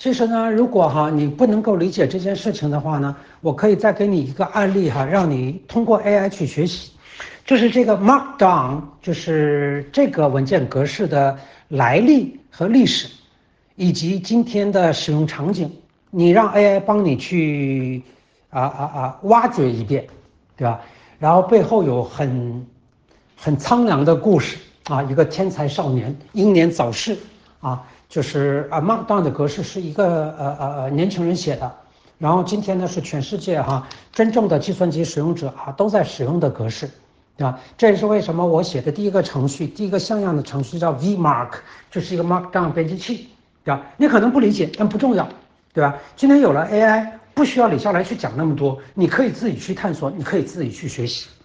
其实呢，如果你不能够理解这件事情的话呢，我可以再给你一个案例让你通过 AI 去学习，就是这个 Markdown，就是这个文件格式的来历和历史，以及今天的使用场景，你让 AI 帮你去挖掘一遍，对吧？然后背后有很苍凉的故事一个天才少年英年早逝就是Markdown 的格式是一个年轻人写的，然后今天呢是全世界真正的计算机使用者都在使用的格式，对吧？这也是为什么我写的第一个程序，第一个像样的程序叫 VMark， 这是一个 Markdown 编辑器，对吧？你可能不理解，但不重要，对吧？今天有了 AI，不需要李笑来去讲那么多，你可以自己去探索，你可以自己去学习。